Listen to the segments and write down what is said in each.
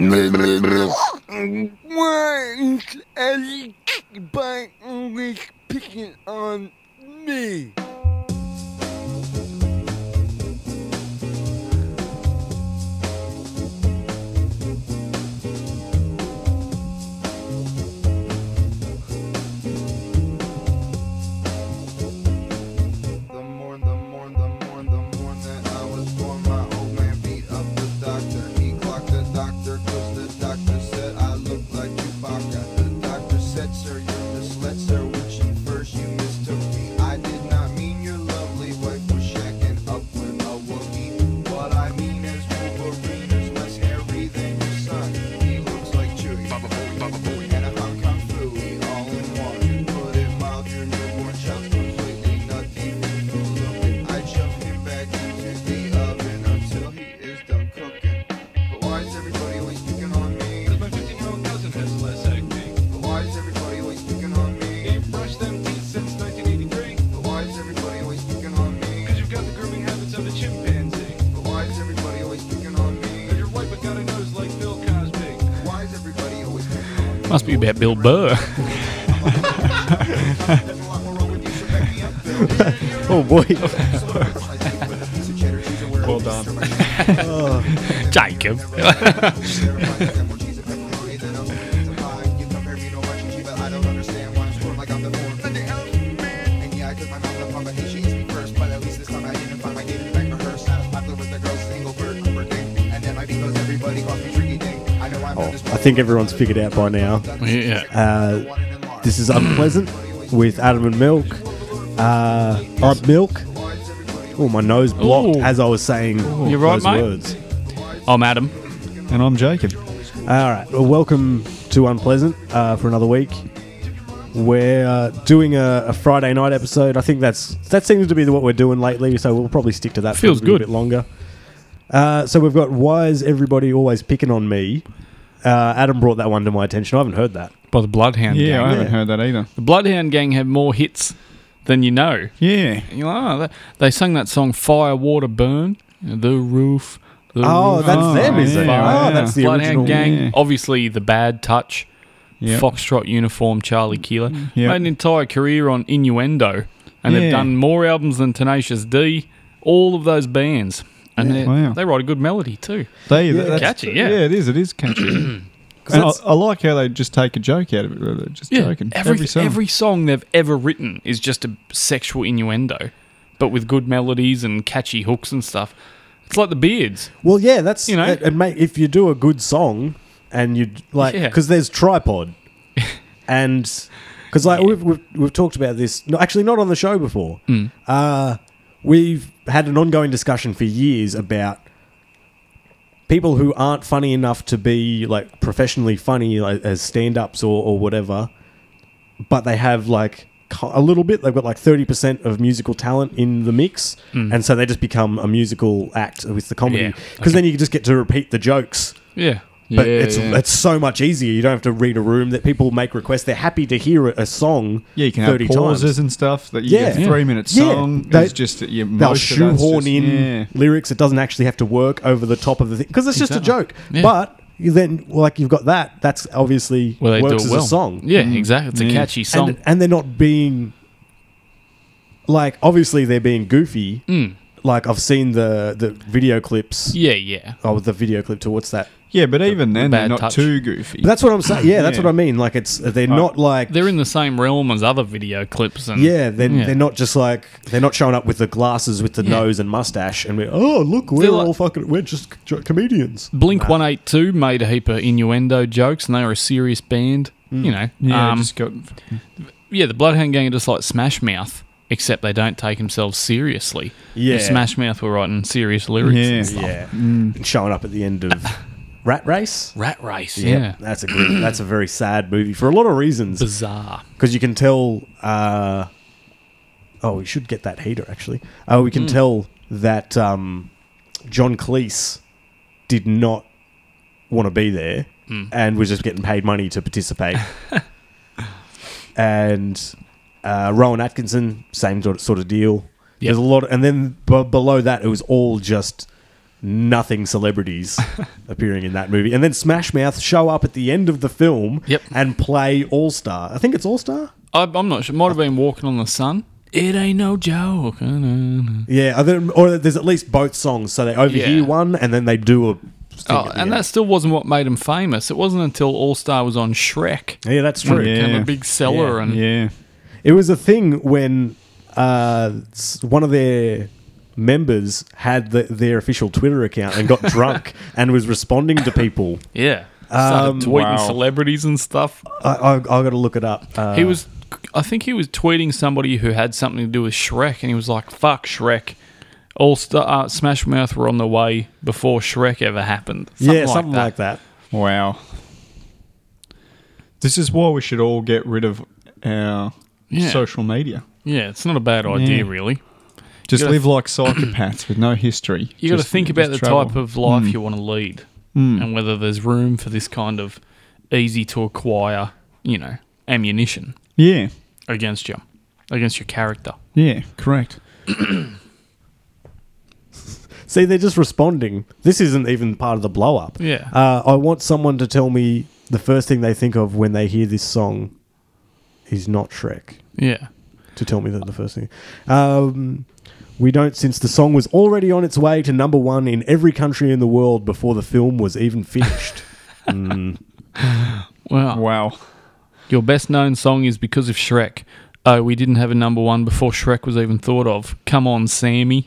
Why is everybody always picking on me? Must be about Bill Burr. Oh boy. Well done. Jacob. I think everyone's figured out by now. Yeah. This is Unpleasant with Adam and Milk. Milk. Oh, my nose blocked as I was saying You're right, those mate. words. I'm Adam. And I'm Jacob. All right. Well, welcome to Unpleasant for another week. We're doing a Friday night episode. I think that seems to be what we're doing lately, so we'll probably stick to that Feels for a little good. bit longer. So we've got Why Is Everybody Always Picking on Me? Adam brought that one to my attention. I haven't heard that. By the Bloodhound Gang. Yeah, I haven't heard that either. The Bloodhound Gang have more hits than you know. Yeah. You know, they sang that song Fire, Water, Burn. The roof. The roof. That's them, is it? yeah. Oh, that's the Bloodhound original. Gang. Yeah. Obviously, The Bad Touch. Yep. Foxtrot Uniform, Charlie Keeler. Yep. Made an entire career on Innuendo. And they've Yeah. done more albums than Tenacious D. All of those bands. And Wow. they write a good melody too. That's Catchy, yeah. Yeah, it is. It is catchy. And I like how they just take a joke out of it. They're just joking. Every song. Every song they've ever written is just a sexual innuendo, but with good melodies and catchy hooks and stuff. It's like the Beards. Well, yeah, that's You know? and mate, if you do a good song and you like, Yeah. because there's Tripod, and because like we've talked about this. No, actually, not on the show before. We've had an ongoing discussion for years about people who aren't funny enough to be like professionally funny, like, as stand-ups or whatever, but they have like a little bit. They've got like 30% of musical talent in the mix, and so they just become a musical act with the comedy. Yeah. Because then you just get to repeat the jokes. Yeah. But it's so much easier. You don't have to read a room. That people make requests. They're happy to hear a song. Yeah, you can have 30 pauses times. and stuff. That you Yeah. get a 3-minute song. Yeah. It's just that you They'll shoehorn in lyrics. It doesn't actually have to work over the top of the thing because it's just a joke. Yeah. But then, like, you've got that. That's obviously Well, they works do it as well. a song. Yeah, exactly. It's a catchy song. And they're not being like. Obviously, they're being goofy. Like I've seen the video clips. Yeah. Oh, the video clip to what's that? Yeah, but even then, they're Bad not Touch. too goofy. But that's what I'm saying. Yeah, that's Yeah. what I mean. Like they're not like. They're in the same realm as other video clips. And They're not just like they're not showing up with the glasses with the nose and mustache and look, we're like- all fucking we're just comedians. Blink 182 made a heap of innuendo jokes, and they were a serious band. You know, Yeah, just got... the Bloodhound Gang are just like Smash Mouth, except they don't take themselves seriously. Yeah. If Smash Mouth were writing serious lyrics Yeah. and stuff. Yeah, and showing up at the end of Rat Race. Rat Race, Yep. That's a very sad movie for a lot of reasons. Bizarre. Because you can tell. We should get that heater actually. We can tell that John Cleese did not want to be there and was just getting paid money to participate. And Rowan Atkinson, same sort of deal. Yep. There's a lot, and then below that, it was all just nothing celebrities appearing in that movie. And then Smash Mouth show up at the end of the film Yep. and play All Star. I think it's All Star. I'm not sure. It might have been Walking on the Sun. It ain't no joke. Yeah, or there's at least both songs. So they overhear Yeah. one and then they do a. thing at the And end. that still wasn't what made him famous. It wasn't until All Star was on Shrek. Yeah, that's true. Yeah. Became a big seller. And Yeah. It was a thing when one of their members had their official Twitter account and got drunk and was responding to people. yeah. Started tweeting Wow. celebrities and stuff. I got to look it up. I think he was tweeting somebody who had something to do with Shrek, and he was like, "Fuck Shrek." All Star, Smash Mouth were on the way before Shrek ever happened. Something like that. Wow. This is why we should all get rid of our social media. Yeah, it's not a bad idea, Yeah. really. Just gotta- live like psychopaths with no history. You got to Just- think about the just travel. type of life you want to lead, and whether there's room for this kind of easy to acquire, ammunition Yeah. against you, against your character. Yeah, correct. See, they're just responding. This isn't even part of the blow up. Yeah. I want someone to tell me the first thing they think of when they hear this song is not Shrek. Yeah. To tell me that the first thing. We don't, since the song was already on its way to number one in every country in the world before the film was even finished. Wow. Wow. Your best known song is Because of Shrek. Oh, we didn't have a number one before Shrek was even thought of. Come on, Sammy.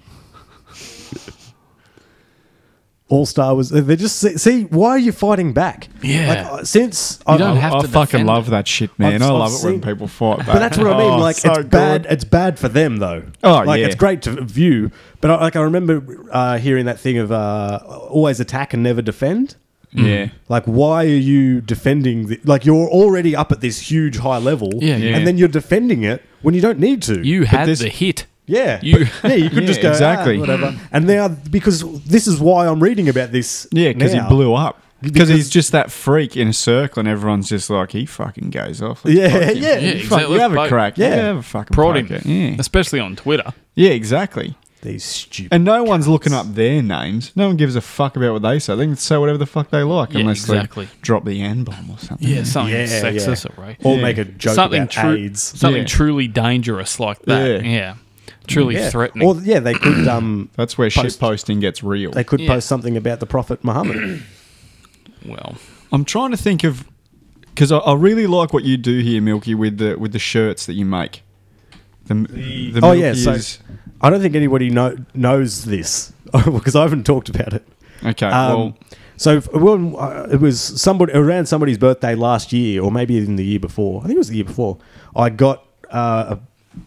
All Star was. They just see. Why are you fighting back? Yeah. Like, since You don't have I to fucking defend love it. that shit, man. I've I love it when seen- people fight back. But that's what I mean. Oh, Like, so it's bad. good. It's bad for them, though. Oh, like, yeah. it's great to view. But I remember hearing that thing of always attack and never defend. Yeah. Like, why are you defending? Like, you're already up at this huge high level, Yeah. and then you're defending it when you don't need to. You had this- the hit. Yeah, You- you could Yeah, just go exactly. whatever. And now, because this is why I'm reading about this. Yeah, because he now. blew up. Because Because- he's just that freak in a circle, and everyone's just like, he fucking goes off. Let's Yeah, fuck him. yeah. Yeah, Fuck, exactly. you have a Let's crack. yeah. Yeah, have a fucking Prod crack him. at- Yeah. Especially on Twitter. Yeah, exactly. These stupid. And no one's looking up their names. No one gives a fuck about what they say. They can say whatever the fuck they like, Yeah, unless exactly. they drop the N-bomb or something. Yeah, something Yeah, sexist yeah. or right. Or Yeah. make a joke Something about true, AIDS. something Yeah. truly dangerous like that. Yeah. Yeah, truly Yeah. threatening. Or they could That's where Post- shitposting gets real. they could Yeah. post something about the Prophet Muhammad. well, I'm trying to think of... Because I really like what you do here, Milky, with the shirts that you make. The Oh, yeah, Milky so- is- I don't think anybody knows this because I haven't talked about it. Okay, well... So when it was around somebody's birthday last year, or maybe even the year before. I think it was the year before. I got a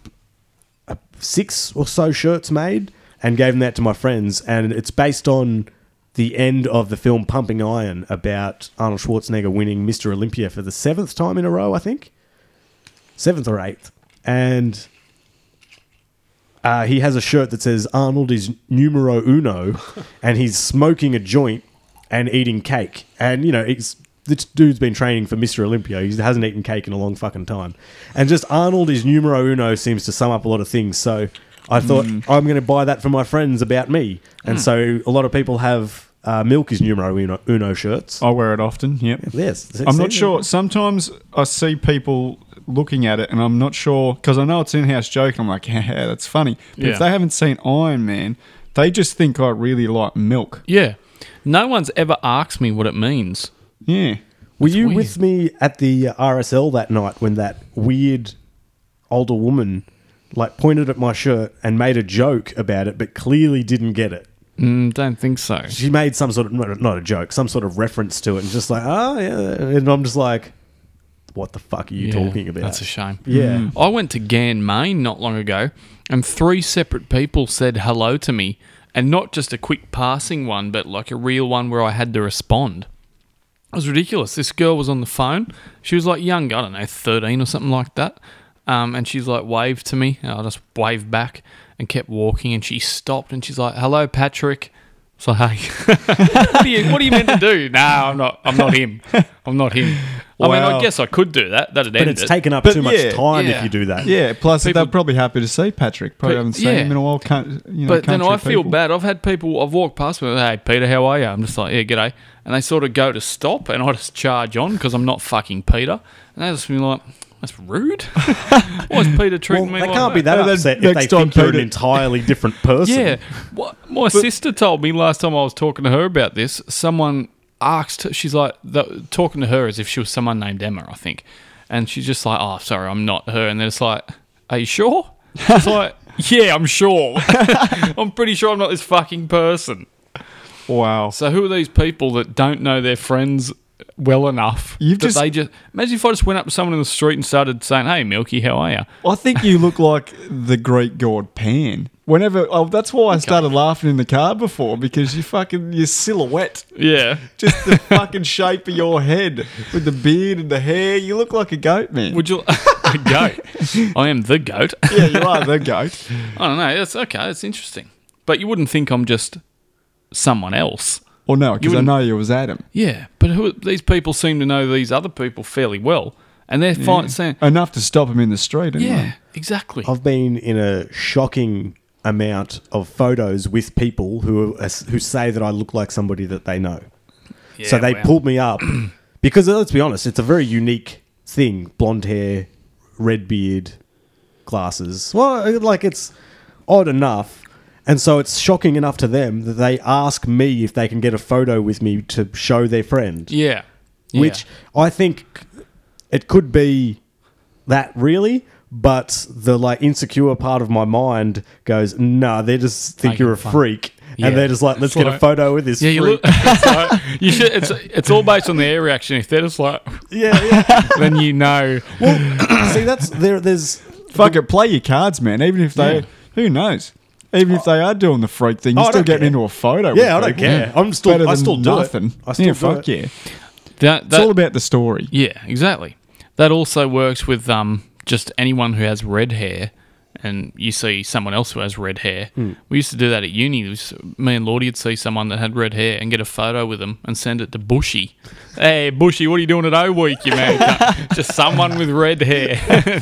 6 or so shirts made and gave them out to my friends, and it's based on the end of the film Pumping Iron about Arnold Schwarzenegger winning Mr. Olympia for the 7th time in a row, I think. 7th or 8th, and he has a shirt that says Arnold is numero uno, and he's smoking a joint and eating cake. And, this dude's been training for Mr. Olympia. He hasn't eaten cake in a long fucking time. And just Arnold is numero uno seems to sum up a lot of things. So I thought, I'm going to buy that for my friends about me. And so a lot of people have Milk is numero uno shirts. I wear it often, yep. Yes. I'm not sure. Sometimes I see people looking at it and I'm not sure, because I know it's in-house joke, and I'm like, yeah, that's funny. But Yeah. if they haven't seen Iron Man, they just think I really like milk. yeah. No one's ever asked me what it means. Yeah. Were you weird. with me at the RSL that night when that weird older woman pointed at my shirt and made a joke about it, but clearly didn't get it? Don't think so. She made some sort of, not a joke, some sort of reference to it, and just like, oh, yeah. And I'm just like, what the fuck are you Yeah, talking about? That's a shame. Yeah. I went to Gan, Maine not long ago, and 3 separate people said hello to me, and not just a quick passing one, but like a real one where I had to respond. It was ridiculous. This girl was on the phone. She was like young, I don't know, 13 or something like that. And she's like waved to me, and I just waved back and kept walking, and she stopped and she's like, hello, Patrick. So, hey, what are you meant to do? No, I'm not him. I'm not him. I mean, I Wow. guess I could do that. That'd But end it's it. taken up But too much yeah, time yeah. if you do that. Yeah, plus People- they're probably happy to see Patrick. Probably haven't seen yeah. him in a while. But then I feel bad. I've had people, I've walked past them, hey, Peter, how are you? I'm just like, yeah, g'day. And they sort of go to stop, and I just charge on because I'm not fucking Peter. And they just be like, that's rude. Why is Peter Well, treating me they like can't be that And then upset if they next time think you're an Peter- entirely different person. Yeah. My sister told me last time I was talking to her about this, someone asked, she's like, talking to her as if she was someone named Emma, I think. And she's just like, oh, sorry, I'm not her. And then it's like, are you sure? She's like, yeah, I'm sure. I'm pretty sure I'm not this fucking person. Wow. So who are these people that don't know their friends well enough? You've that just- they just imagine if I just went up to someone in the street and started saying, "Hey, Milky, how are you?" I think you look like the Greek god Pan. That's why I started laughing in the car before, because your silhouette, Yeah. just the fucking shape of your head with the beard and the hair, you look like a goat, man. Would you a goat? I am the goat. Yeah, you are the goat. I don't know. That's okay. That's interesting. But you wouldn't think I'm just someone else. Well, no, because I wouldn't- know you was Adam. Yeah. But these people seem to know these other people fairly well, and they're saying, Enough to stop him in the street, anyway. "Yeah, exactly." I've been in a shocking amount of photos with people who say that I look like somebody that they know. Yeah, So they wow. pulled me up because, let's be honest, it's a very unique thing. Blonde hair, red beard, glasses. Well, like, it's odd enough. And so it's shocking enough to them that they ask me if they can get a photo with me to show their friend. Yeah. Which I think it could be that, really, but the like insecure part of my mind goes, nah, they just think Making you're a fun. freak. Yeah. And they're just like, let's It's get a like- photo with this Yeah, you freak. look. It's like, you should. It's all based on their reaction. If they're just like, yeah. then you know. See, there's Fuck it, play your cards, man. Even if they, Yeah. who knows? Even if they are doing the freak thing, Oh, you're I still don't getting care. into a photo. Yeah, I with don't people. care. I Better still than do nothing. it. I still Yeah, do fuck it. yeah. That It's all about the story. Yeah, exactly. That also works with just anyone who has red hair, and you see someone else who has red hair. We used to do that at uni. Me and Lordy would see someone that had red hair and get a photo with them and send it to Bushy. Hey, Bushy, what are you doing at O Week, you man? Just someone with red hair.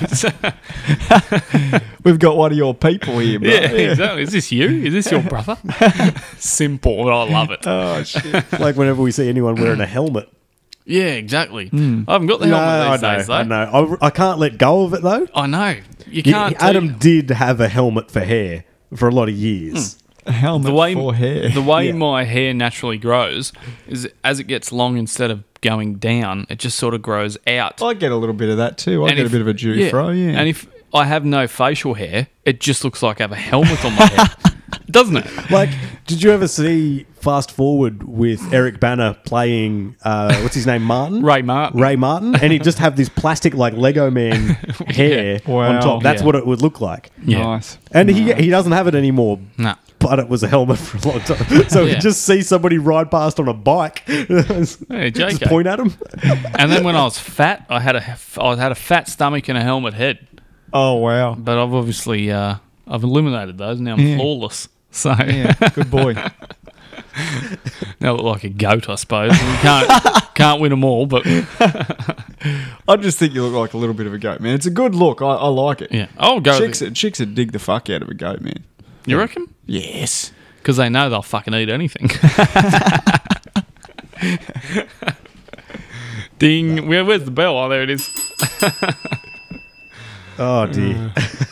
We've got one of your people here, bro. Yeah, exactly. Is this you? Is this your brother? Simple, but I love it. Oh, shit. Like whenever we see anyone wearing a helmet. Yeah, exactly. I haven't got the helmet these days, though. I know. I can't let go of it, though. I know. You can't. Adam did have a helmet for hair for a lot of years. A helmet for hair. The way Yeah. my hair naturally grows is as it gets long, instead of going down, it just sort of grows out. I get a little bit of that too. I And get if- a bit of a Jew fro, yeah. And if I have no facial hair, it just looks like I have a helmet on my head, doesn't it? Like, did you ever see Fast Forward with Eric Banner playing, what's his name, Martin? Ray Martin. Ray Martin. And he'd just have this plastic, like, Lego man hair Wow. on top. That's Yeah. what it would look like. Yeah. Nice. And he doesn't have it anymore. Nah. But it was a helmet for a long time. So Yeah. you just see somebody ride past on a bike. Just JK. point at him. And then when I was fat, I had a fat stomach and a helmet head. Oh, wow. But I've obviously I've eliminated those. Now I'm Yeah. flawless. So Yeah, good boy. now I look like a goat, I suppose. You can't win them all, but I just think you look like a little bit of a goat, man. It's a good look. I like it. yeah, I'll go. Chicks would dig the fuck out of a goat, man. You reckon? Yes. Because they know they'll fucking eat anything. Ding. Where's the bell? Oh, there it is. Oh, dear.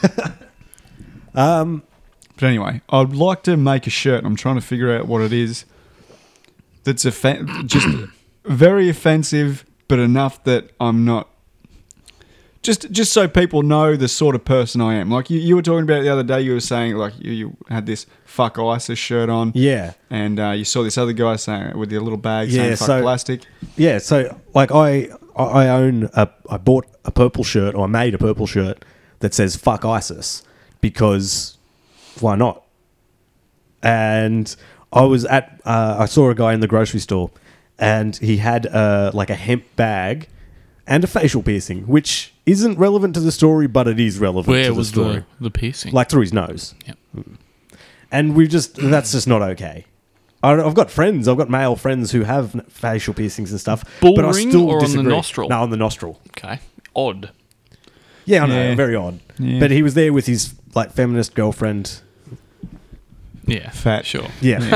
But anyway, I'd like to make a shirt. And I'm trying to figure out what it is. That's just very offensive, but enough that I'm not. Just so people know the sort of person I am. Like you were talking about it the other day. You were saying like you had this "fuck ISIS" shirt on. Yeah. And you saw this other guy saying with your little bag Yeah, saying "fuck so- plastic." Yeah, so like I bought a purple shirt, or I made a purple shirt that says "fuck ISIS" because why not? And I was I saw a guy in the grocery store, and he had like a hemp bag and a facial piercing, which isn't relevant to the story, but it is relevant to Where the was story, the piercing? like through his nose. Yep. And that's just not okay. I've got male friends who have facial piercings and stuff. Bull but I ring still or on the disagree. nostril? No, on the nostril. Okay. Odd. Yeah, I know, Yeah. very odd. Yeah. But he was there with his like feminist girlfriend. Yeah. Fat. Sure. Yeah,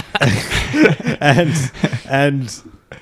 and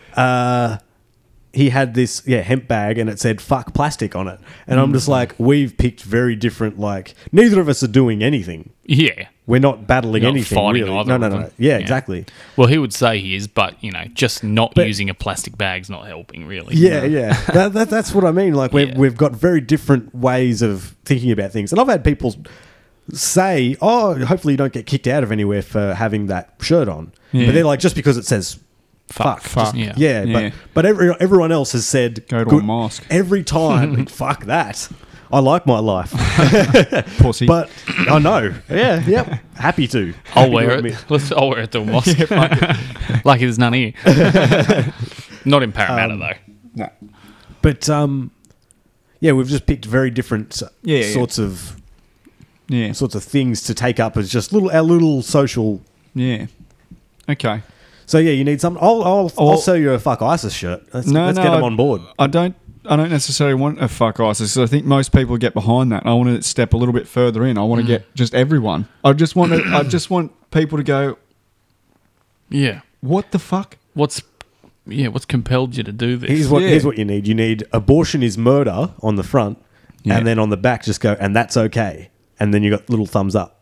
he had this hemp bag and it said "fuck plastic" on it, and I'm just like, we've picked very different. Like, neither of us are doing anything. Yeah. We're not battling You're not anything. fighting Really. either No. of them. Yeah, Yeah. exactly. Well, he would say he is, but, just not But- using a plastic bag's not helping, really. Yeah. That's what I mean. Like Yeah. we've got very different ways of thinking about things, and I've had people say, "Oh, hopefully you don't get kicked out of anywhere for having that shirt on." Yeah. But they're like, just because it says fuck. Fuck. Yeah. Yeah, Yeah. but everyone else has said Go to good a mosque. every time. Fuck that. I like my life, Pussy. but I know. Yeah, yep. Happy to. I'll Happy to wear admit. it. I'll wear it to a mosque. Lucky there's none here. Not in Parramatta, though. no. But we've just picked very different Yeah. sorts of Yeah. things to take up as just our little social. Yeah. Okay. So yeah, you need some. I'll Or- sell you a fuck ISIS shirt. Let's No, get them on board. I don't necessarily want a fuck ISIS. I think most people get behind that. I want to step a little bit further in. I want to get just everyone. I just want people to go, Yeah. what the fuck? What's compelled you to do this? Here's what you need. You need abortion is murder on the front, Yeah. and then on the back just go, and that's okay. And then you got little thumbs up.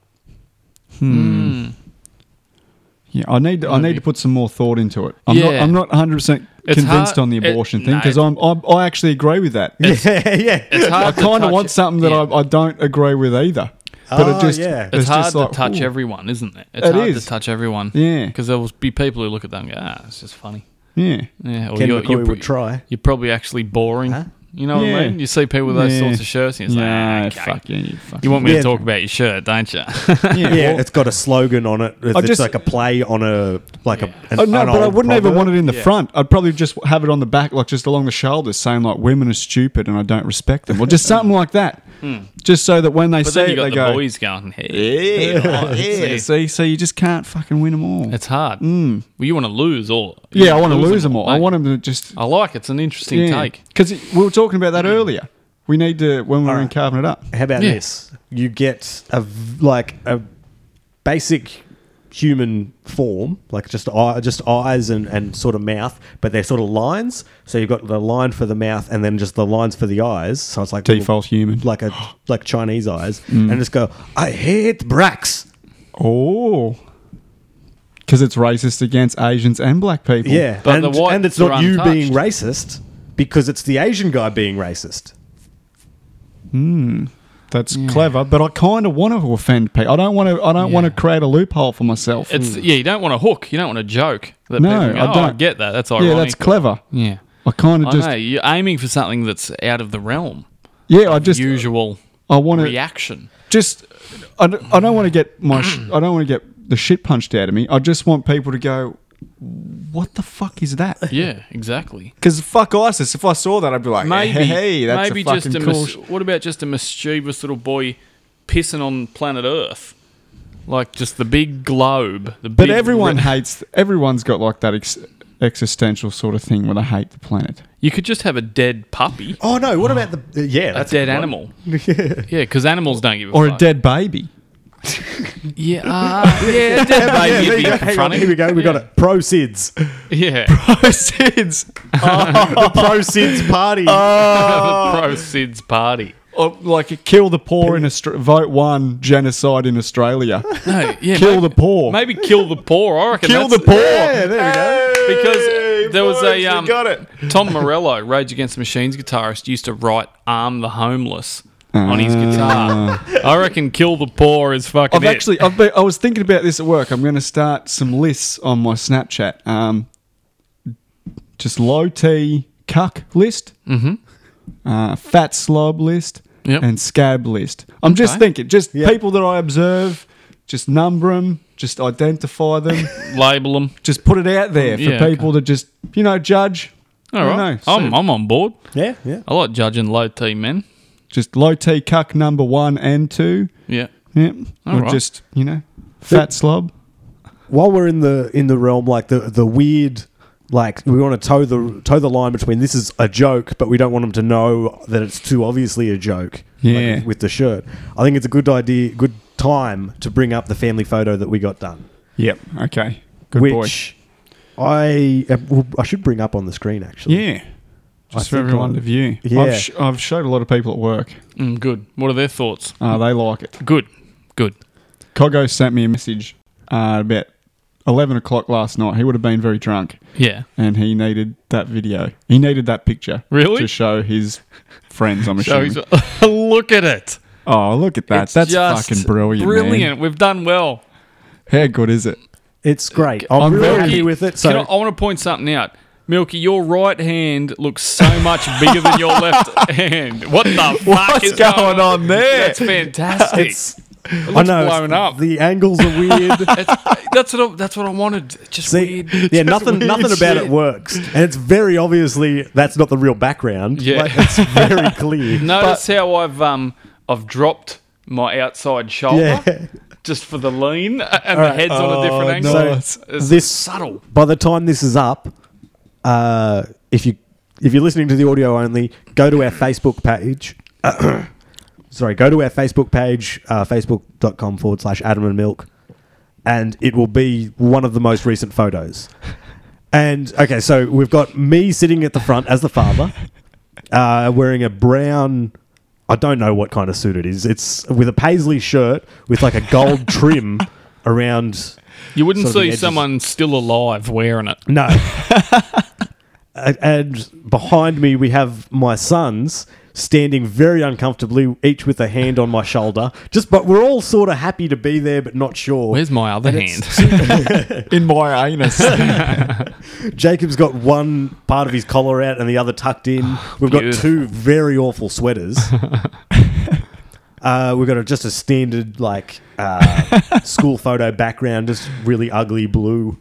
Yeah, I need to put some more thought into it. Yeah. I'm not 100% It's convinced hard- on the abortion thing no. because I actually agree with that. Yeah. It's hard I to kind of touch want it. something that Yeah. I don't agree with either. But Oh, it just yeah. It's hard just to like, touch ooh. everyone, isn't it? It's It hard is. to touch everyone. Yeah. Because there will be people who look at that and go, it's just funny. Yeah. Yeah. Or Ken you're McCoy would try. You're probably actually boring. Huh? You know what I Yeah. mean? You see people with those Yeah. sorts of shirts and you're Yeah, like, okay. fuck yeah, you fucking You want me Yeah. to talk about your shirt, don't you? Yeah, it's got a slogan on it. It's just- like a play on an Oh, no, but I old wouldn't even proverb. want it in the Yeah. front. I'd probably just have it on the back, like just along the shoulders, saying like women are stupid and I don't respect them, or just something like that. Just so that when they But see then it, you got they the go, boys going, hey. yeah. See, so you just can't fucking win them all. It's hard. Well, you want to lose all. Yeah, I want to lose them all. I mate. want them to just. I like it. It's an interesting take. Because we were talking about that earlier. We need to when we're in carving it up. How about Yeah. this? You get a basic human form, like just eyes and sort of mouth, but they're sort of lines. So you've got the line for the mouth and then just the lines for the eyes. So it's like Default human. like Chinese eyes, and just go, I hate bracks. Oh. Because it's racist against Asians and black people. Yeah, But the whites and it's are not you untouched. being racist because it's the Asian guy being racist. That's clever, but I kind of want to offend people. I don't want to create a loophole for myself. It's you don't want to hook. You don't want to joke. That No, people go, I I don't. get that. That's ironic. yeah, that's clever. Yeah. I kind of I just know. You're aiming for something that's out of the realm. I just Usual I want to reaction. just I don't want to get I don't want to get the shit punched out of me. I just want people to go, what the fuck is that? Yeah, exactly. Because fuck ISIS. If I saw that, I'd be like, Maybe, hey, that's maybe a fucking just a cool. what about just a mischievous little boy pissing on planet Earth, like just the big globe. But everyone's got like that existential sort of thing where they hate the planet. You could just have a dead puppy, Oh no! What about the a that's dead a good one. animal. Yeah, because animals don't give a Or fuck. a dead baby. Yeah, a dead baby. You'd be Hang on, confronting. here we go. We got it. Pro SIDS. Yeah, Proceeds. The Pro SIDS party. the pro SIDS party. Or like kill the poor in vote 1 genocide in Australia. No, yeah, Kill the poor. Maybe kill the poor. I reckon Kill the that's- poor. Yeah, there we go. Because there was boys, a we got it. Tom Morello, Rage Against the Machines guitarist, used to write "Arm the Homeless" on his guitar. I reckon "Kill the Poor" is fucking. I was thinking about this at work. I'm going to start some lists on my Snapchat. Just low T cuck list, fat slob list, Yep. and scab list. I'm just Okay. thinking, people that I observe, just number them, just identify them, label them. just put it out there for Yeah, people to just judge. All I don't right, know, I'm on board. Yeah, yeah. I like judging low T men. Just low T cuck number 1 and 2. Yeah. Yep. All Or right. just, fat slob. while we're in the realm, like the weird, like we want to toe the line between this is a joke, but we don't want them to know that it's too obviously a joke. Yeah. Like with the shirt, I think it's a good time to bring up the family photo that we got done. Yep. Okay. Good which I should bring up on the screen actually. Yeah. Just I for think everyone to view. Yeah. I've showed a lot of people at work. Good. What are their thoughts? They like it. Good. Coggo sent me a message about 11 o'clock last night. He would have been very drunk. Yeah. And he needed that video. He needed that picture. Really? To show his friends, I'm So assuming. look at it. Oh, look at that. It's That's just fucking brilliant, Brilliant. man. We've done well. How good is it? It's great. I'm I'm really very- happy with it. So I want to point something out. Milky, your right hand looks so much bigger than your left hand. What the fuck is going on there? That's fantastic. it's. It I looks know blown up. the angles are weird. That's what I wanted. Just See, weird. yeah, nothing about shit. it works, and it's very obviously that's not the real background. Yeah. Like, it's very clear. Notice how I've dropped my outside shoulder Yeah. just for the lean, and the right. head's on a different angle. nice. It's This- subtle. By the time this is up, if you're listening to the audio only, go to our Facebook page. Sorry, go to our Facebook page, facebook.com/Adam and Milk, and it will be one of the most recent photos. And okay, so we've got me sitting at the front as the father, wearing a brown. I don't know what kind of suit it is. It's with a paisley shirt with like a gold trim around. You wouldn't sort of the see edges. someone still alive wearing it. No. And behind me, we have my sons standing very uncomfortably, each with a hand on my shoulder. But we're all sort of happy to be there, but not sure. Where's my other hand? In my anus. Jacob's got one part of his collar out and the other tucked in. We've got Beautiful. two very awful sweaters. We've got just a standard school photo background, just really ugly blue.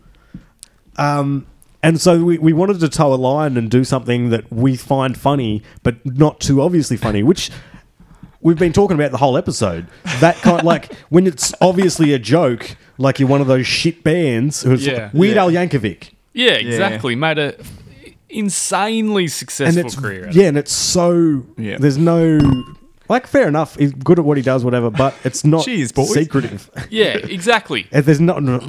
And so we wanted to toe a line and do something that we find funny, but not too obviously funny, which we've been talking about the whole episode. That kind like when it's obviously a joke, like you're one of those shit bands who's Yeah. Weird Al Yankovic. Yeah, exactly. Made a insanely And successful it's career. out of and it's so Yeah. there's no like fair enough, he's good at what he does, whatever, but it's not Cheers, boys. secretive. it. Yeah, exactly. And there's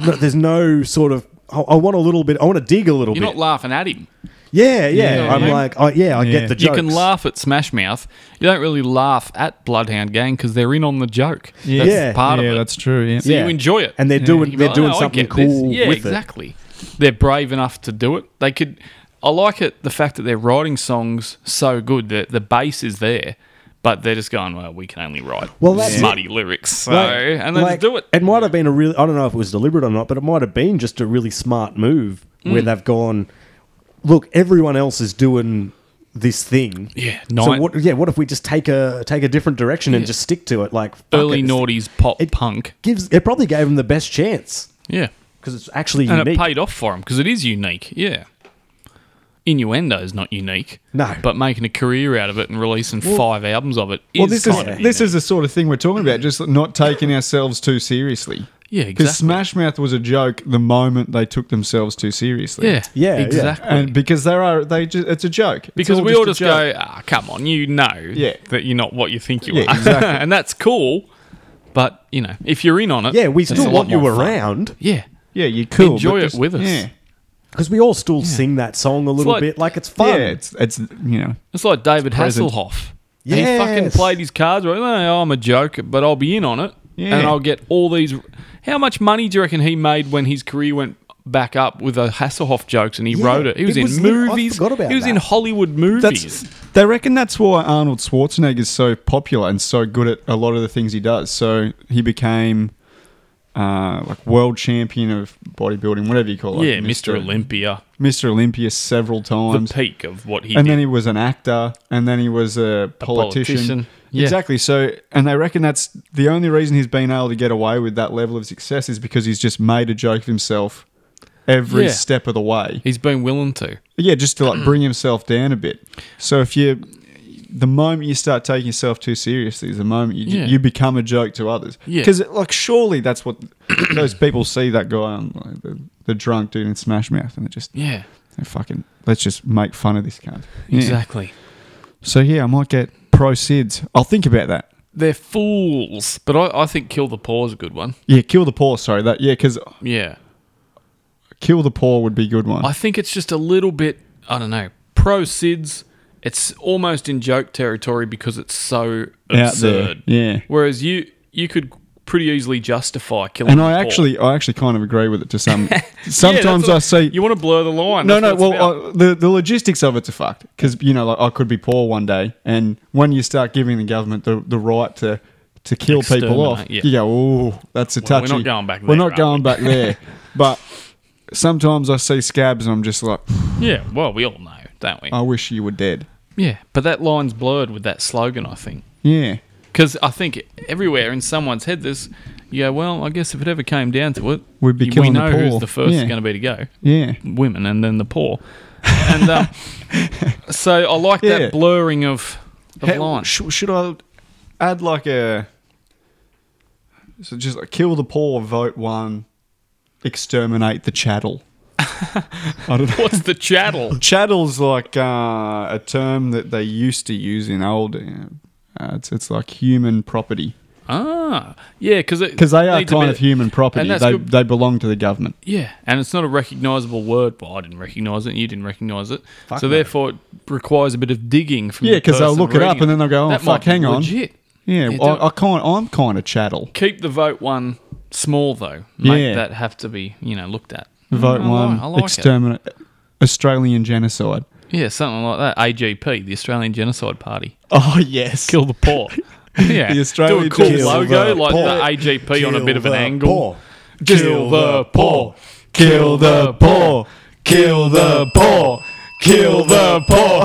no sort of I want to dig a little You're bit. not laughing at him. Yeah. know what I I'm mean? like, I Yeah. get the You jokes. can laugh at Smash Mouth. You don't really laugh at Bloodhound Gang because they're in on the joke. Yeah. That's Yeah. part of Yeah, it. that's true. Yeah. So Yeah. you enjoy it. And they're You doing go, "Oh, I something get this." cool Yeah, with exactly. They're brave enough to do it. They could. I like it. The fact that they're writing songs so good that the bass is there, but they're just going, well, we can only write Well, that's smutty lyrics. So Like- and they like, just do it. It might have been I don't know if it was deliberate or not, but it might have been just a really smart move Mm. where they've gone, look, everyone else is doing this thing. Yeah, So what if we just take a different direction and just stick to it? Like fuck early it. noughties pop It punk. It probably gave them the best chance Yeah. because it's actually And unique. it paid off for him because it is unique. Yeah. Innuendo is not unique. No. But making a career out of it and releasing 5 albums of it is Well, this kind of is unique. the sort of thing we're talking about, just not taking ourselves too seriously. Yeah, Because exactly. Smash Mouth was a joke the moment they took themselves too seriously. Yeah, Yeah, exactly. And because it's a joke. It's Because all we all a just joke. go, come on, you know Yeah. that you're not what you think you Yeah, are. exactly. And that's cool. But, if you're in on it, Yeah, we it's still a lot want you more fun. around Yeah. Yeah, you're cool. Enjoy but it just- with us. Yeah. because we all still sing that song a little like- bit. Like it's fun. Yeah, it's It's like David present. Hasselhoff. And he fucking Yes. played his cards right. Oh, I'm a joke, but I'll be in on it. Yeah. And I'll get all these. How much money do you reckon he made when his career went back up with the Hasselhoff jokes and he Yeah, wrote it? He was it in was I movies. forgot about he was in that. Hollywood movies. They reckon that's why Arnold Schwarzenegger is so popular and so good at a lot of the things he does. So he became like world champion of bodybuilding, whatever you call it. Yeah, Mr. Olympia. Mr. Olympia several The times. peak of what he And did. then he was an actor, and then he was a politician. politician. Yeah. Exactly. So, and they reckon that's the only reason he's been able to get away with that level of success is because he's just made a joke of himself every Yeah. step of the way. He's been willing to. Yeah, just to like bring himself down a bit. So if you the moment you start taking yourself too seriously is the moment Yeah. you become a joke to others. Yeah. Because like surely that's what those people see that guy on like, the drunk dude in Smash Mouth, and Yeah, they fucking let's just make fun of this cunt. Yeah. exactly. So yeah, I might get pro SIDS. I'll think about that. They're fools, but I think Kill the Poor is a good one. Yeah, kill the poor. Sorry, that because Yeah, kill the poor would be a good one. I think it's just a little bit, I don't know, pro SIDS, it's almost in joke territory because it's so Out there. absurd. Yeah. Whereas you could pretty easily justify killing And the I poor. actually kind of agree with it to some. Yeah, Sometimes that's I what- see. You want to blur the line. No, that's no. what it's Well, about. the logistics of it's a fucked because like I could be poor one day, and when you start giving the government the right to kill people off, Exterminate, yeah. you go, oh, that's a Well, we're touchy. not going back We're there, not are going we? back there. But sometimes I see scabs, and I'm just like, Yeah, well, we all know, don't we? I wish you were dead. Yeah, but that line's blurred with that slogan, I think. Yeah. Because I think everywhere in someone's head, there's, you go, well, I guess if it ever came down to it, We'd be we killing the know poor. who's the first Yeah. going to be to go. Yeah. Women and then the poor. And so I like Yeah. that blurring of lines. Should I add like a? So just like kill the poor, vote one, exterminate the chattel. I don't know. What's the chattel? Chattel's like a term that they used to use in old. It's like human property Ah, yeah, because they are kind of human property. and that's They good. they belong to the government. Yeah, and it's not a recognisable word. Well, I didn't recognise it, and you didn't recognise it. Fuck so no. therefore, it requires a bit of digging from Yeah, the because they'll person look it up reading and then they'll go, "Oh, That fuck, might be hang on." legit. Yeah, Yeah, I'm kind of chattel. Keep the vote one small though. Make Yeah. that have to be looked at. Vote I one, like it. exterminate Australian genocide. Yeah, something like that. AGP, the Australian Genocide Party. Oh yes, Kill the poor. Yeah, The Australian do a cool Genocide logo the like poor. the AGP on a bit of an Kill the angle. poor. Kill the poor. Kill the poor. Kill the poor. Kill the poor.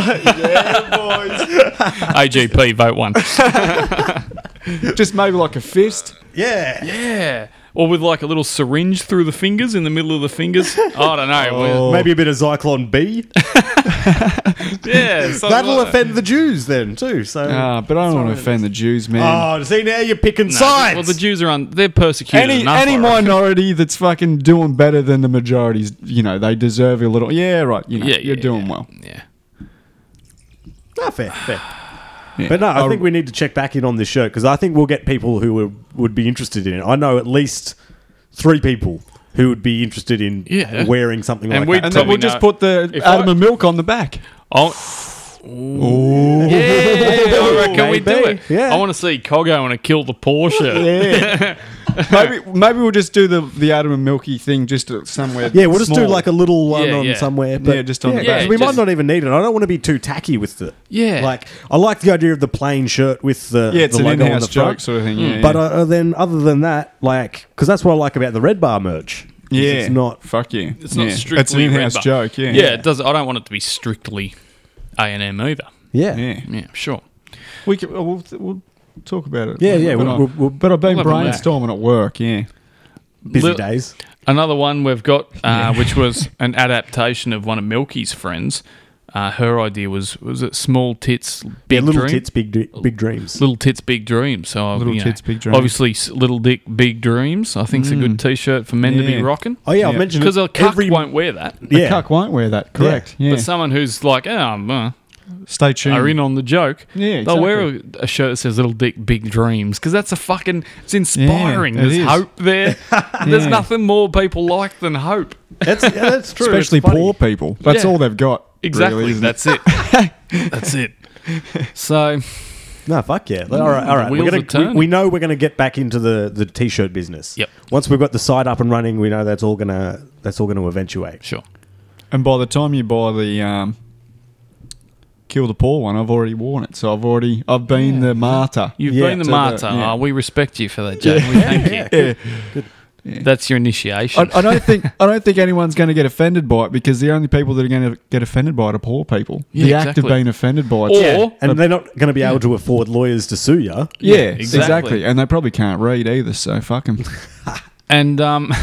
AGP, vote one. Just maybe like a fist. Yeah. Yeah. Or with like a little syringe through the fingers, in the middle of the fingers. I don't know. Maybe a bit of Zyklon B. Yeah. something That'll like that. offend the Jews then too. So. But I don't want to offend the Jews, man. Oh, see now you're picking No, sides. well, the Jews are they're persecuted any enough. any I reckon. minority that's fucking doing better than the majorities, they deserve a little. Yeah, right. You're doing well. Yeah. Ah, fair. Yeah. But no, I think we need to check back in on this shirt because I think we'll get people who would be interested in it. I know at least 3 people who would be interested in Yeah. wearing something And like we'd that. And then we'll Probably just not. put the If Adam I- and Milk on the back. Yeah, I reckon we do Maybe. it. Yeah. I want to see Coggo and a Kill the Poor shirt. Yeah. maybe we'll just do the Adam and Milky thing just somewhere. Yeah, we'll just do small. like a little one Yeah, on yeah. somewhere. But Yeah, just on the back. 'cause we Yeah, might just- not even need it. I don't want to be too tacky with it. Yeah. Like, I like the idea of the plain shirt with the, Yeah, it's the an logo on in-house the front. joke sort of thing. Yeah, But then, other than that, like, because that's what I like about the Red Bar merch. is yeah, It's not. fuck yeah. It's not Yeah. strictly It's an in-house Red Bar. joke. Yeah, Yeah, it does. I don't want it to be strictly A&M either. Yeah. yeah. Yeah, sure. We'll talk about it. Yeah, yeah, But I've been we'll have a look. brainstorming at work. Yeah. Busy Li- days. Another one we've got, which was an adaptation of one of Milky's friends. Her idea was it small tits, big Little dream? tits, big dreams. Little tits, big dreams. So Little tits, big dreams. Obviously, little dick, big dreams. I think it's a good T-shirt for men to be Yeah. rocking. Oh yeah, I Yeah. mentioned Because a it. cuck won't wear that. The Yeah. cuck won't wear that. Correct. Yeah. But someone who's like, Stay tuned. are in on the joke. Yeah, They'll wear a shirt that says "Little Dick, Big Dreams" because that's it's inspiring. Yeah, it There's is. hope there. There's Yeah. nothing more people like than hope. That's true. Especially It's funny. poor people. That's Yeah. all they've got. Exactly. Really, isn't it? That's it. That's it. So No, fuck yeah. All right. wheels are turning. We know we're gonna get back into the t-shirt business. Yep. Once we've got the site up and running, we know that's all gonna eventuate. sure. And by the time you buy the Kill the Poor one, I've already worn it. So I've been the martyr. You've Yeah. been the To martyr. yeah. Oh, we respect you for that, Jay. We thank you. Yeah. That's your initiation. I don't think anyone's going to get offended by it because the only people that are going to get offended by it are poor people. Yeah, the act exactly. of being offended by it. Or- And they're not going to be able to afford lawyers to sue you. yeah, exactly. exactly. And they probably can't read either. So fuck them. And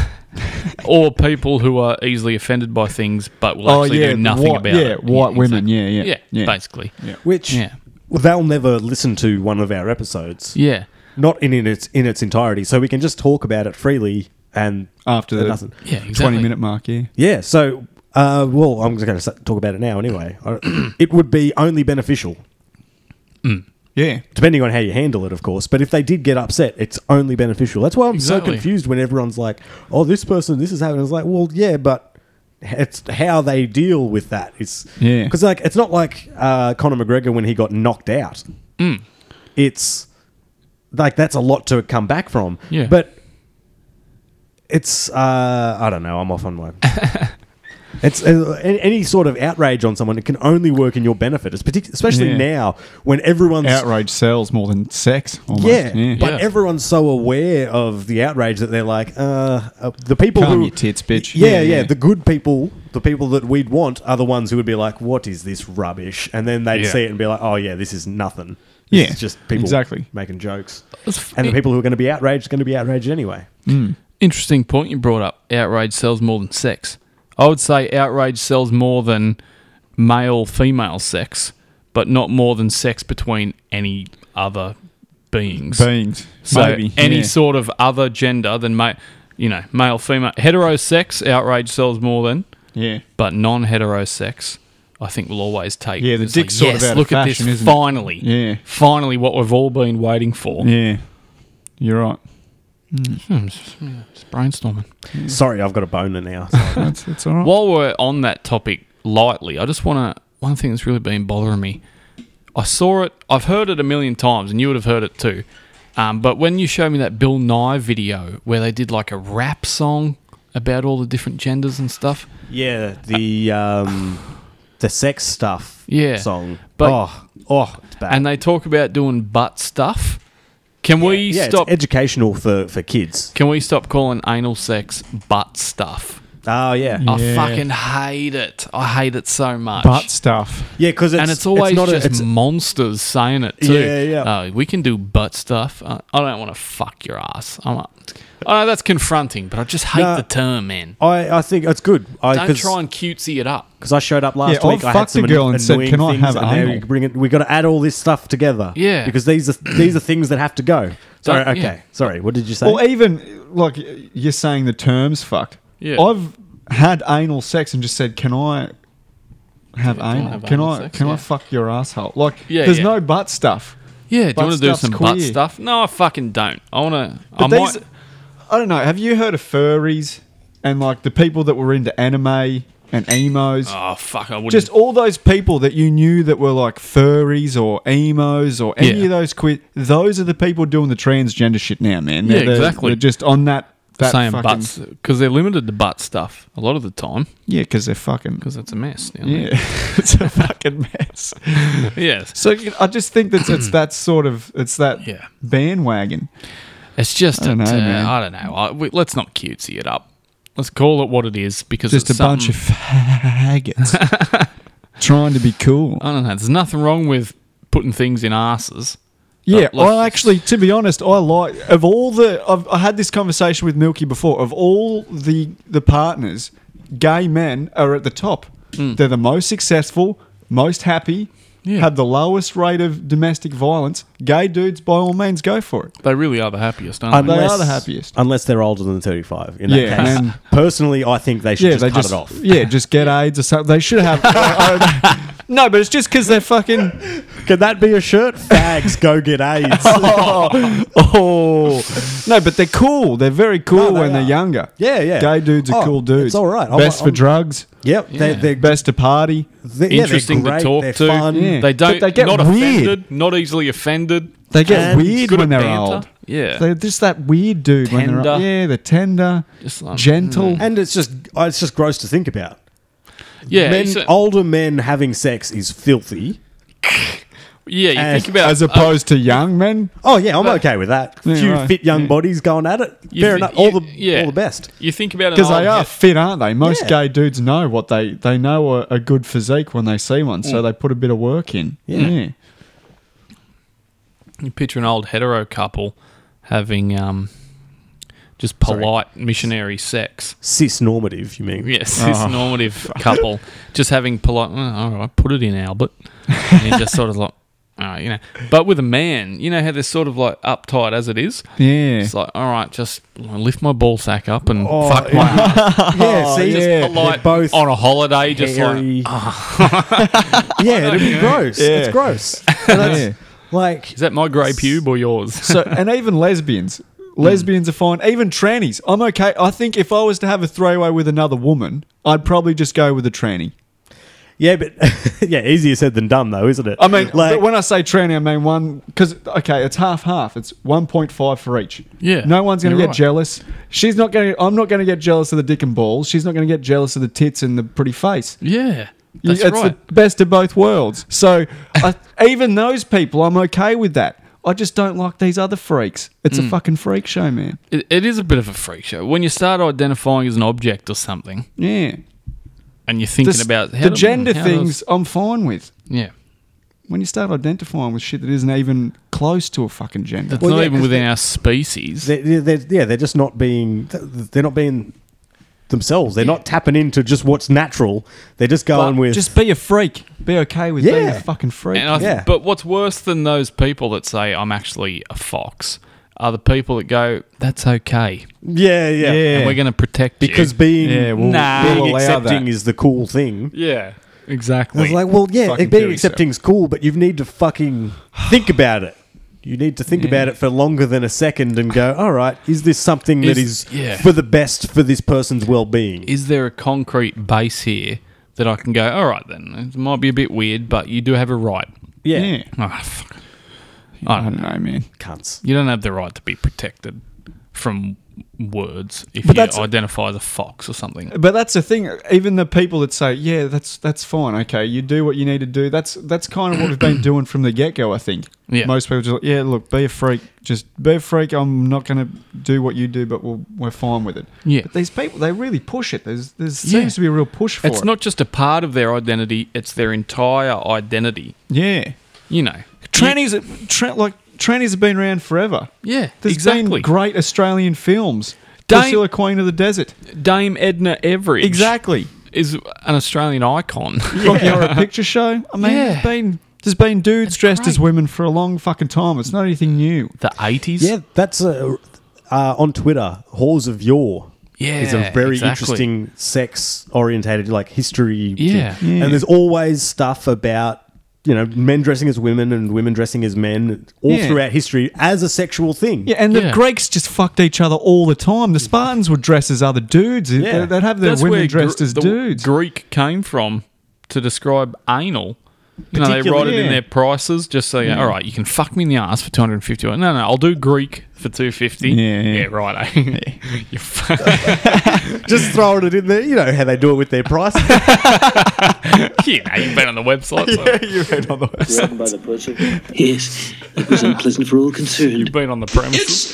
or people who are easily offended by things but will actually do nothing white, about yeah, it. white women. exactly. Yeah, basically. Which, Yeah. they'll never listen to one of our episodes, Yeah. not in its entirety. So we can just talk about it freely and After the nothing. Yeah, exactly. 20-minute mark, yeah. Yeah. So, well, I'm just going to talk about it now anyway. It would be only beneficial. Yeah. Depending on how you handle it, of course. But if they did get upset, it's only beneficial. That's why I'm Exactly. so confused when everyone's like, "Oh, this is happening." It's like, well, yeah, but it's how they deal with that. It's Yeah. because like it's not like Conor McGregor when he got knocked out. It's like that's a lot to come back from. Yeah. But it's I don't know. I'm off on my. It's any sort of outrage on someone. It can only work in your benefit. It's especially Yeah. now when everyone's Outrage sells more than sex, almost. yeah, but Yeah. everyone's so aware of the outrage that they're like, the people Calm who your tits, bitch. Yeah, the good people, the people that we'd want, are the ones who would be like, "What is this rubbish?" And then they'd Yeah. see it and be like, "Oh yeah, this is nothing." This Yeah, is just people exactly. making jokes, and the people who are going to be outraged are going to be outraged anyway. Interesting point you brought up. Outrage sells more than sex. I would say outrage sells more than male-female sex, but not more than sex between any other beings. So Maybe. any yeah. sort of other gender than male, female, heterosex outrage sells more than, Yeah. but non-heterosex, I think will always take. Yeah, the it's dick's sort of yes, out of look at fashion, this. isn't it? Finally, Yeah. finally, what we've all been waiting for. Yeah. You're right. Just brainstorming. Sorry, I've got a boner now. So. It's all right. While we're on that topic lightly, I just want to. One thing that's really been bothering me. I saw it. I've heard it a million times, and you would have heard it too. But when you showed me that Bill Nye video where they did like a rap song about all the different genders and stuff, Yeah, the sex stuff Yeah. song. But- It's bad. and they talk about doing butt stuff. Can we yeah, stop? it's educational for kids. Can we stop calling anal sex butt stuff? Oh, yeah. I Yeah. fucking hate it. I hate it so much. Butt stuff. Yeah, because and it's always not just it's, monsters saying it too. Yeah, yeah. We can do butt stuff. I don't want to fuck your ass. I know that's confronting, but I just hate No. the term, man. I think it's good. Don't try and cutesy it up. Because I showed up last Yeah, week. I've I had fucked some a girl and said, annoying "Can I things, have and now anal?" you bring it. We got to add all this stuff together. Yeah. because these are things that have to go. Sorry. Don't- Okay. yeah. Sorry. What did you say? Or even, like, you're saying the terms fucked. Yeah. I've had anal sex and just said, can I have Yeah, can I anal? have Can anal I sex? can Yeah. I fuck your asshole? Like, Yeah, there's yeah. no butt stuff. Yeah, do you Butt want to do stuff's some butt queer. stuff? No, I fucking don't. I want to. But these, I don't know. Have you heard of furries and like the people that were into anime and emos? Oh fuck! I wouldn't. Just all those people that you knew that were like furries or emos or any Yeah. of those those are the people doing the transgender shit now, man. Yeah, exactly. They're just on that saying fucking, butts because they're limited to butt stuff a lot of the time Yeah, because they're fucking. because it's a mess. You know? Yeah, it's a fucking mess. Yes. So I just think that it's that sort of Yeah. bandwagon. It's just I don't know, man. I don't know. Let's not cutesy it up. Let's call it what it is because Just it's a bunch of faggots trying to be cool. I don't know. There's nothing wrong with putting things in asses. Yeah, But let's I actually, to be honest, I like of all the. I had this conversation with Milky before. Of all the partners, gay men are at the top. They're the most successful, most happy, Yeah. have the lowest rate of domestic violence. Gay dudes, by all means, go for it. They really are the happiest, aren't they? They are the happiest. unless they're older than 35. In that Yeah, case, and- personally, I think they should Yeah, just they cut just it off. Yeah, just get AIDS or something. They should have. No, but it's just because they're fucking. Can that be a shirt? Fags, go get AIDS. Oh, no, but they're cool. They're very cool No, they when they're are. younger. Yeah, yeah. Gay dudes are Oh, cool dudes. it's all right. Best for drugs. Yep, Yeah. they're Best to party. Interesting they're great, to talk they're to. Fun. Yeah. They don't. But they get not weird. offended. Not easily offended. They get And weird good when at they're banter. old. Yeah. They're just that weird dude when they're Tender. old. Yeah, they're tender, Just like, gentle. And it's just gross to think about. Yeah. Older men having sex is filthy. Yeah. You and- think about As opposed to young men. Oh yeah, I'm But- okay with that. Yeah, Few right. fit young Yeah. bodies going at it. You Fair thi- enough. you- All the yeah. best. You think about it Because they are fit, aren't they? Most Yeah. gay dudes know what they know a good physique when they see one, so they put a bit of work in. Yeah. You picture an old hetero couple having just polite missionary sex. Cis normative, you mean? Yes, this normative couple just having polite. All right, put it in, Albert. And you're just sort of like, But with a man, you know how they're sort of like uptight as it is. Yeah. It's like, all right, just lift my ball sack up and Oh, fuck my ass. Yeah, see, Just they're polite both on a holiday, just hairy. like, Yeah, it'd be gross. Yeah. It's gross. And that's, Yeah. like, is that my grey pube or yours? So, and even lesbians. Lesbians are fine. Even trannies. I'm okay. I think if I was to have a throwaway with another woman, I'd probably just go with a tranny. yeah, but yeah, easier said than done, though, isn't it? I mean, like, but when I say tranny, I mean one because it's half. It's 1.5 for each. Yeah, no one's going to you're get right. jealous. She's not going. I'm not going to get jealous of the dick and balls. She's not going to get jealous of the tits and the pretty face. Yeah, that's it's right. the best of both worlds. So even those people, I'm okay with that. I just don't like these other freaks. It's a fucking freak show, man. It is a bit of a freak show. When you start identifying as an object or something, Yeah. and you're thinking about the gender things, I'm fine with. Yeah, When you start identifying with shit that isn't even close to a fucking gender. it's Well, not yeah, even 'cause within our species. they're just not being. They're not being themselves. They're not tapping into just what's natural. They're just going But with. just be a freak. Be okay with being Yeah. a fucking freak. And Yeah. But what's worse than those people that say I'm actually a fox are the people that go, that's okay, yeah. and we're going to protect Because you. being Nah. being we'll allow accepting that. is the cool thing. Yeah, exactly. It's like, well, yeah, Fucking being kill accepting is cool, but you need to fucking think about it. You need to think about it for longer than a second and go, all right, is this something that is Yeah. for the best for this person's well-being? Is there a concrete base here that I can go, all right then, it might be a bit weird, but you do have a right. yeah. Oh, fuck. I don't know, man. Cunts. You don't have the right to be protected from words if But you that's- identify as a fox or something. But that's the thing. Even the people that say, "Yeah, that's fine. Okay, you do what you need to do." That's kind of what we've been doing from the get go. I think. Yeah. Most people just like, yeah, look, be a freak. Just be a freak. I'm not going to do what you do, but we're fine with it. Yeah. But these people, they really push it. There seems to be a real push for it. It's not just a part of their identity, it's their entire identity. Yeah. You know. Trannies have been around forever. Yeah, There's exactly. been great Australian films. Dame- Priscilla, Queen of the Desert. Dame Edna Everage Exactly. is an Australian icon. Rocky Horror Picture Show. I mean, Yeah. there's been dudes It's dressed as great. women for a long fucking time. It's not anything new. The 80s? Yeah, that's on Twitter. Whores of Yore Yeah, is a very exactly. interesting sex-orientated, like history. Yeah. thing. And there's always stuff about men dressing as women and women dressing as men all Yeah. throughout history as a sexual thing. Yeah, and the Yeah. Greeks just fucked each other all the time. The Spartans would dress as other dudes. Yeah. They'd have their That's women where dressed as the dudes. Greek came from to describe anal. They write it Particularly- in yeah. their prices just so, all right, you can fuck me in the ass for 250. No, I'll do Greek for 250. Yeah. Right. You fuck. Just throwing it in there. You know how they do it with their price. You've been on the website. So You read on the website. Threatened by the butcher? Yes, it was unpleasant for all concerned. you've been on the premises.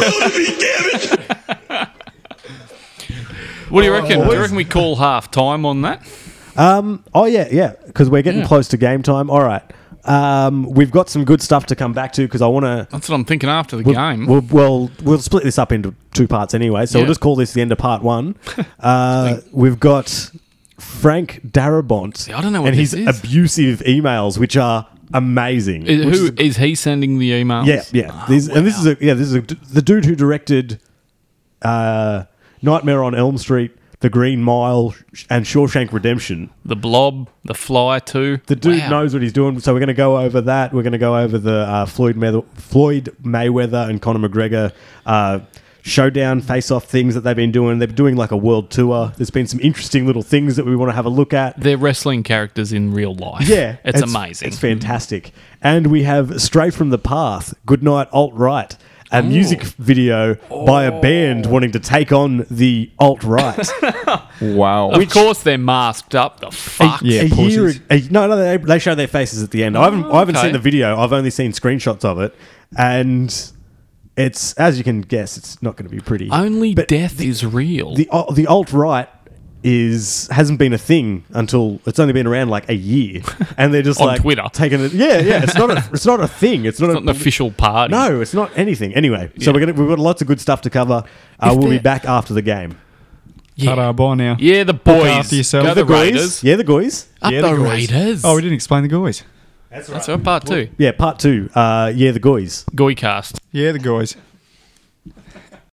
What do you reckon? Do you reckon we call half time on that? Oh yeah, because we're getting close to game time. All right, we've got some good stuff to come back to because I want to. That's what I'm thinking after the game. We'll split this up into two parts anyway, so Yeah. we'll just call this the end of part one. We've got Frank Darabont. I don't know what and his this is. abusive emails, which are amazing. Who is he sending the emails? Yeah. This is the dude who directed Nightmare on Elm Street, The Green Mile, and Shawshank Redemption. The Blob, The Fly too. The dude Wow. knows what he's doing, so we're going to go over that. We're going to go over the Floyd Mayweather and Conor McGregor showdown face-off things that they've been doing. They've been doing like a world tour. There's been some interesting little things that we want to have a look at. They're wrestling characters in real life. Yeah, It's amazing. It's fantastic. And we have Straight from the Path, Goodnight Alt-Right, a music video by a band wanting to take on the alt-right. Wow. Of course they're masked up. The fuck. Yeah, pussies. No, they show their faces at the end. I haven't okay. seen the video. I've only seen screenshots of it, and it's, as you can guess, it's not going to be pretty. Only But death is real. The alt-right hasn't been a thing until it's only been around like a year, and they're just On like Twitter. taking it. Yeah, it's not a thing. It's not It's not an official party. No, it's not anything. Anyway, so Yeah. we've got lots of good stuff to cover. If We'll be they're- back after the game. Yeah. Bye now. Yeah, the boys. after yourself. Go The the Raiders. Yeah, the guys. Up Yeah, the the guys. Raiders. Oh, we didn't explain the guys. That's right, part 2. Yeah, part 2. Yeah, the Goys. Goy cast. Yeah, the guys.